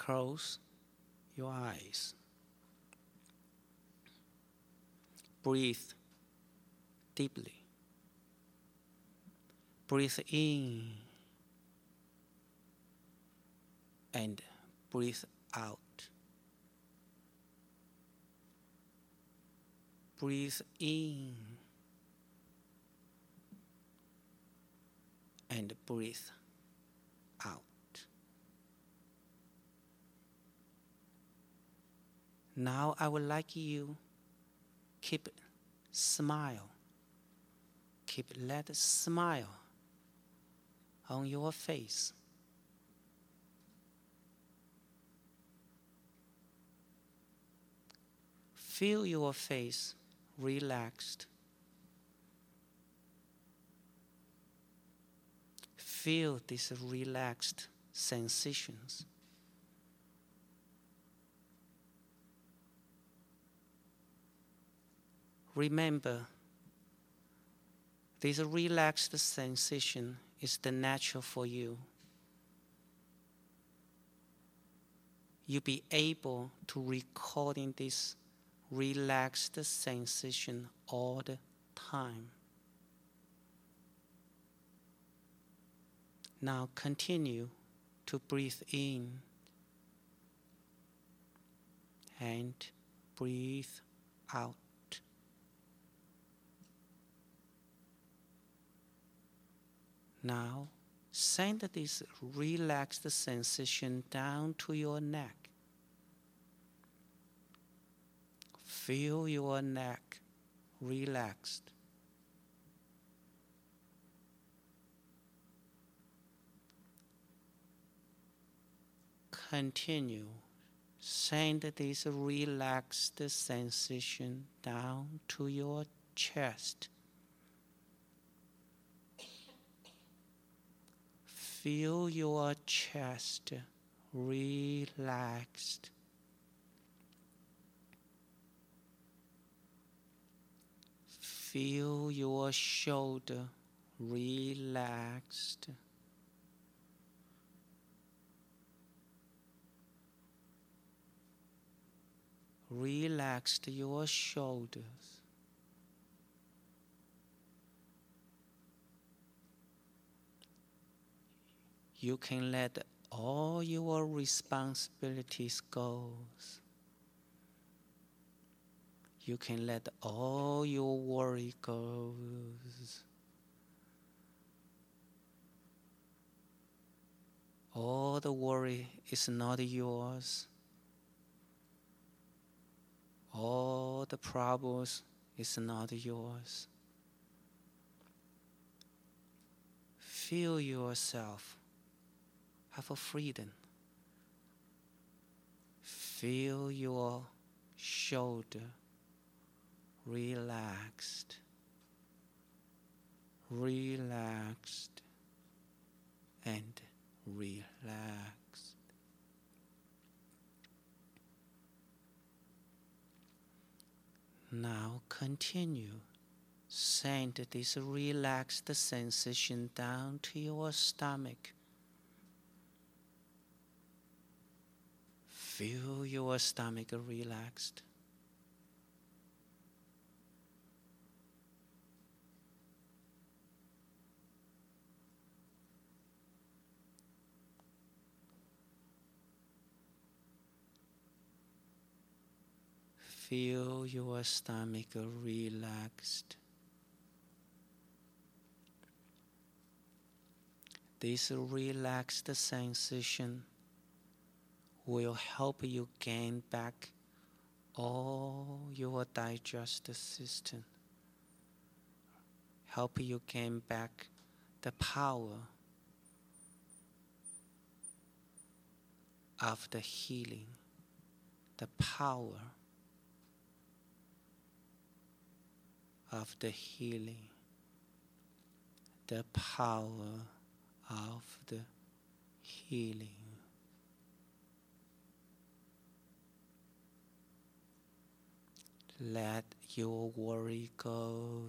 Close your eyes. Breathe deeply. Breathe in and breathe out. Breathe in and breathe out. Now I would like you keep smile. Keep that smile on your face. Feel your face relaxed. Feel these relaxed sensations. Remember, this relaxed sensation is the natural for you. You'll be able to recording this relaxed sensation all the time. Now continue to breathe in and breathe out. Now send this relaxed sensation down to your neck. Feel your neck relaxed. Continue. Send this relaxed sensation down to your chest. Feel your chest relaxed. Feel your shoulder relaxed. Relax your shoulders. You can let all your responsibilities go. You can let all your worry go. All the worry is not yours. All the problems is not yours. Feel yourself have a freedom. Feel your shoulder relaxed, relaxed, and relaxed. Now continue. Send this relaxed sensation down to your stomach. Feel your stomach relaxed. Feel your stomach relaxed. This relaxed sensation will help you gain back all your digestive system. Help you gain back the power of the healing, the power of the healing, the power of the healing. Let your worry go.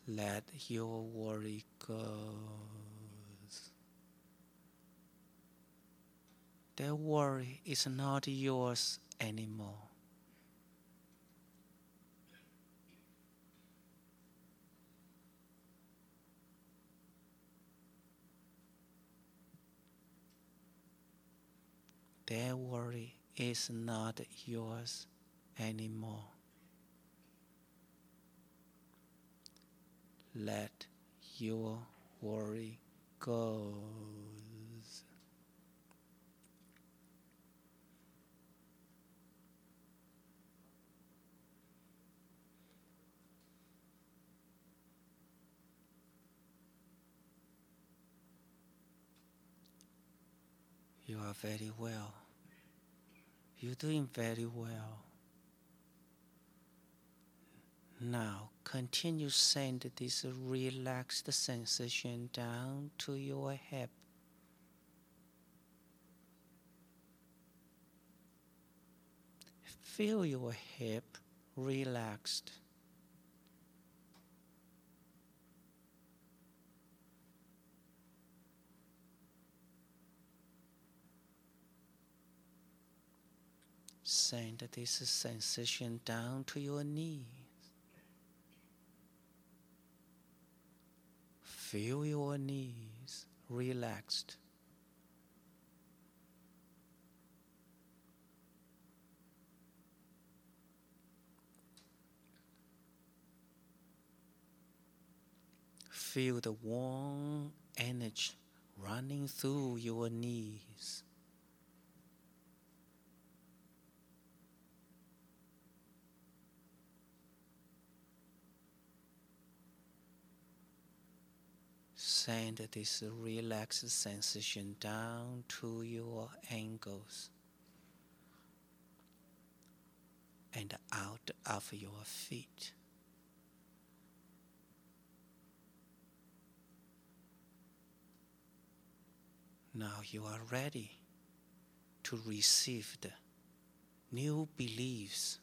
Let your worry go. That worry is not yours anymore. That worry is not yours anymore. Let your worry go. You are very well. You're doing very well. Now, continue send this relaxed sensation down to your hip. Feel your hip relaxed. Send this sensation down to your knees. Feel your knees relaxed. Feel the warm energy running through your knees. Send this relaxed sensation down to your ankles and out of your feet. Now you are ready to receive the new beliefs.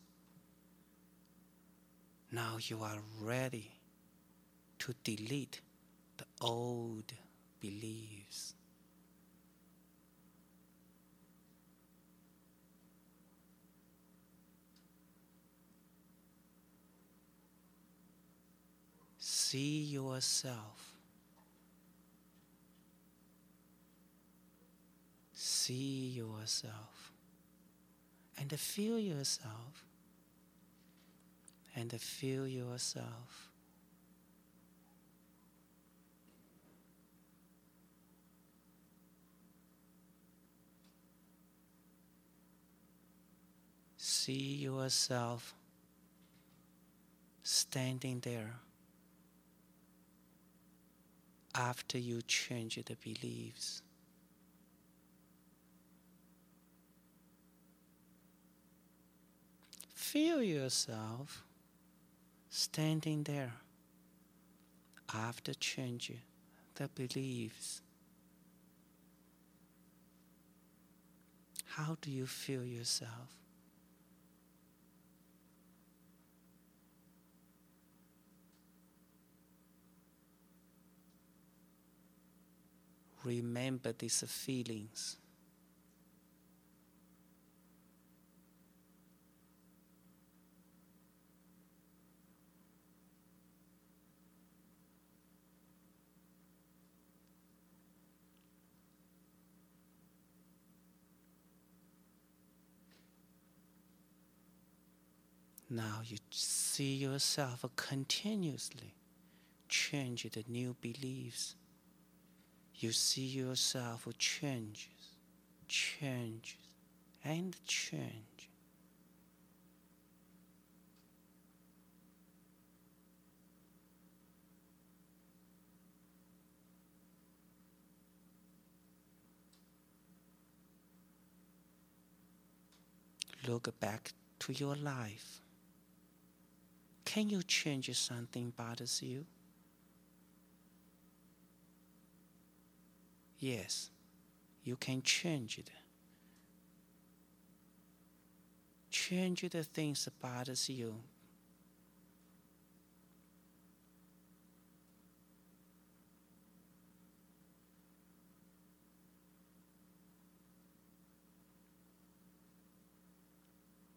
Now you are ready to delete the old beliefs. See yourself. See yourself. And feel yourself. And feel yourself. See yourself standing there after you change the beliefs. Feel yourself standing there after changing the beliefs. How do you feel yourself? Remember these feelings. Now you see yourself continuously change the new beliefs. You see yourself changes, and change. Look back to your life. Can you change something bothers you? Yes, you can change it. Change the things that bothers you.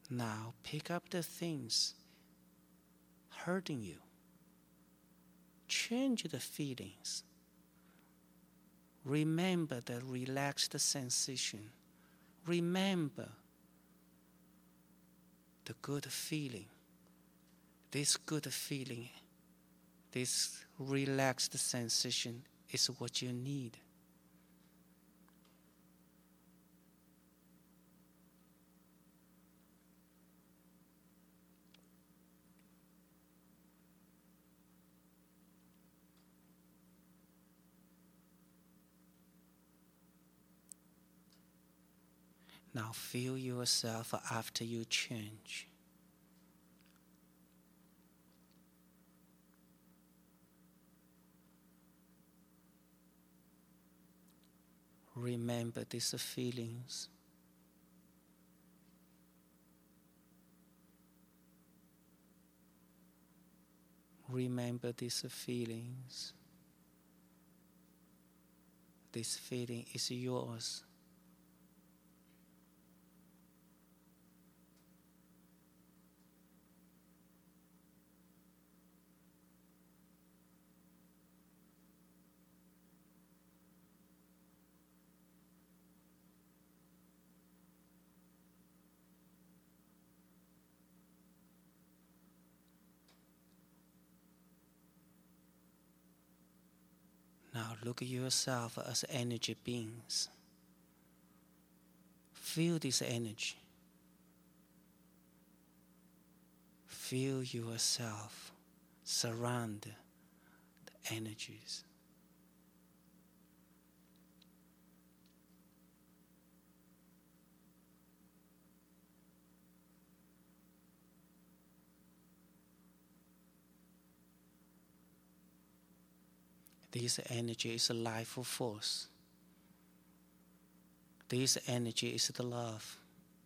Now pick up the things hurting you. Change the feelings. Remember the relaxed sensation. Remember the good feeling. This good feeling, this relaxed sensation is what you need. Now feel yourself after you change. Remember these feelings. Remember these feelings. This feeling is yours. Now look at yourself as energy beings. Feel this energy. Feel yourself surround the energies. This energy is a life force. This energy is the love.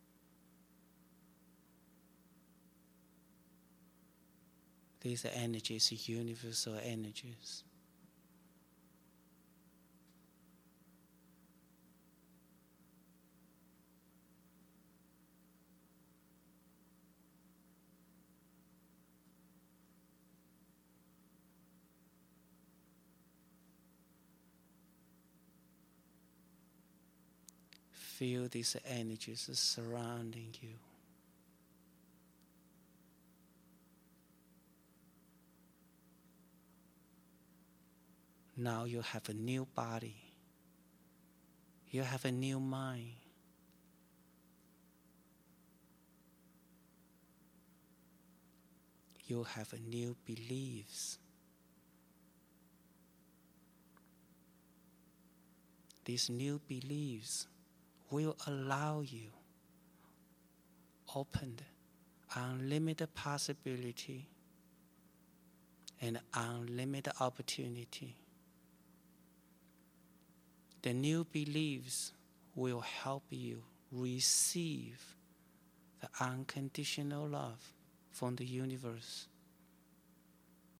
These energies are universal energies. Feel these energies surrounding you. Now you have a new body. You have a new mind. You have a new beliefs. These new beliefs will allow you open unlimited possibility and unlimited opportunity. The new beliefs will help you receive the unconditional love from the universe.